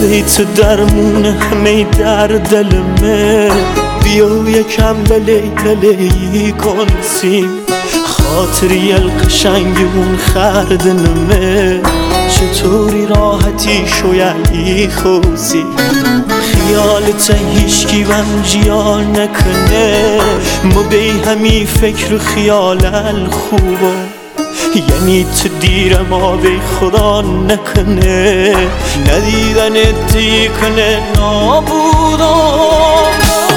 بیت درمون همه در دلمه، بیا یکم للی کن سیم، خاطری القشنگمون خردنمه، چطوری راحتی شویلی خوزی، خیالت هیچکی بم جیار نکنه، ما بی همی فکر و خیال خوبه، یعنی تو دیر ما بی خدا نکنه، ندیدن دی کنه نابودم.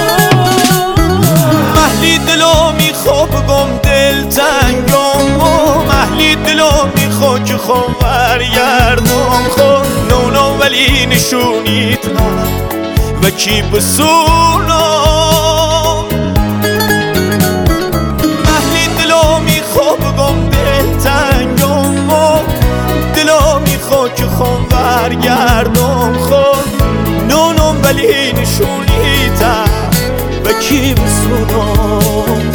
محلی دلو میخوا بگم دل تنگم، محلی دلو میخوا که خون برگردم، خون نونو ولی نشونیت هم و کی بسونم. محلی دلو میخوا بگم دل تنگم، دلو میخوا که خون برگردم، خون نونو ولی نشونیت هم و کی بسونم.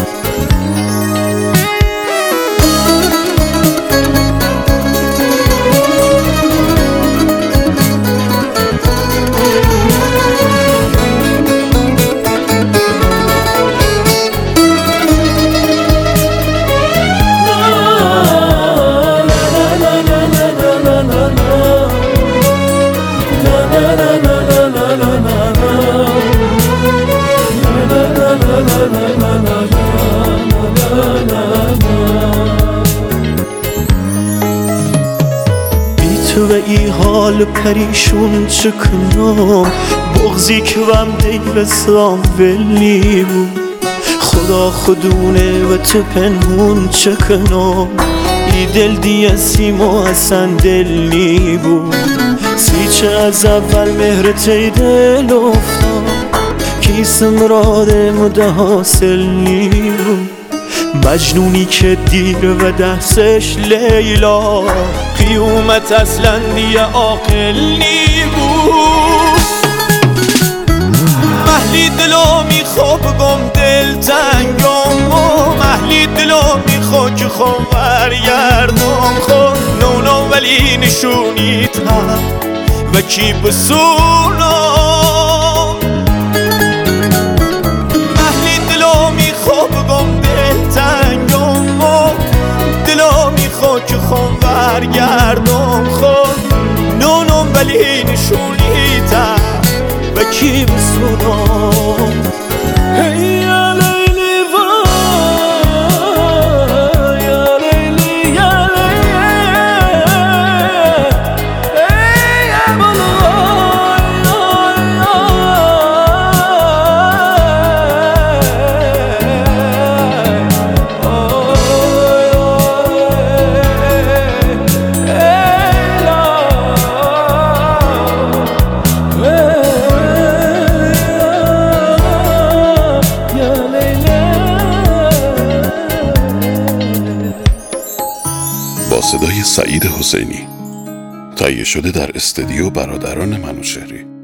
بی تو به ای حال پریشون چه کنم، بغضی که بم دیوستان ولی بود، خدا خودونه و تو پنهون چه کنم، ای دل دیه سیما اصلا دلی بود، سی چه از اول مهرت ای دل افتاد، کیسم راده مده حاصل نی بود، مجنونی که دیر و دستش لیلا، قیومت اصلا دیگه عاقل نی بود. محلی دلو میخوا بگم دل تنگم، محلی دلو میخوا که خون برگردم، خون نونو ولی نشونیت هم و کی بسونم. محلی دلو میخوا بگم دل تنگم، دلو میخوا که خون برگردم، خون نونو ولی نشونیت هم و کی بسونم. یا لیلی وای، یا لیلی یا لیلی، یا با صدای سعید حسینی، تهیه شده در استودیو برادران منوچهری.